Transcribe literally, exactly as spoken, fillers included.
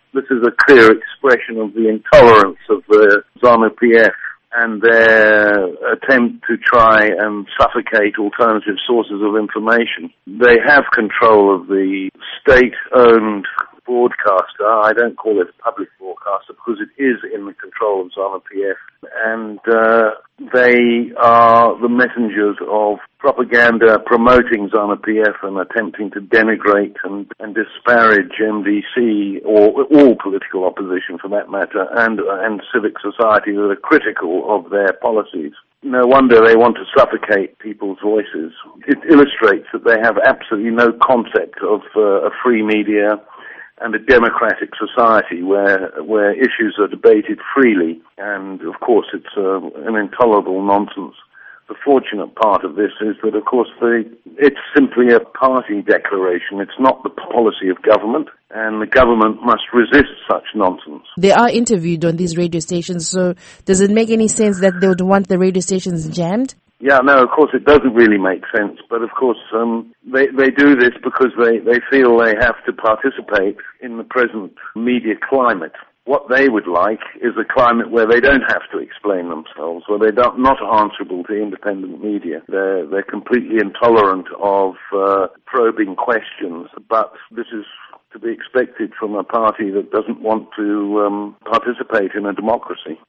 This is a clear expression of the intolerance of the ZANU-P F and their attempt to try and suffocate alternative sources of information. They have control of the state-owned broadcaster. I don't call it a public broadcaster because it is in the control of ZANU-P F, and uh, they are the messengers of propaganda promoting ZANU-P F and attempting to denigrate and, and disparage M D C, or all political opposition for that matter, and, and civic society that are critical of their policies. No wonder they want to suffocate people's voices. It illustrates that they have absolutely no concept of uh, a free media and a democratic society where where issues are debated freely. And, of course, it's uh, an intolerable nonsense. The fortunate part of this is that, of course, the, it's simply a party declaration. It's not the policy of government, and the government must resist such nonsense. They are interviewed on these radio stations, so does it make any sense that they would want the radio stations jammed? Yeah, no, of course it doesn't really make sense, but of course um, they, they do this because they, they feel they have to participate in the present media climate. What they would like is a climate where they don't have to explain themselves, where they're not answerable to independent media. They're, they're completely intolerant of uh, probing questions, but this is to be expected from a party that doesn't want to um, participate in a democracy.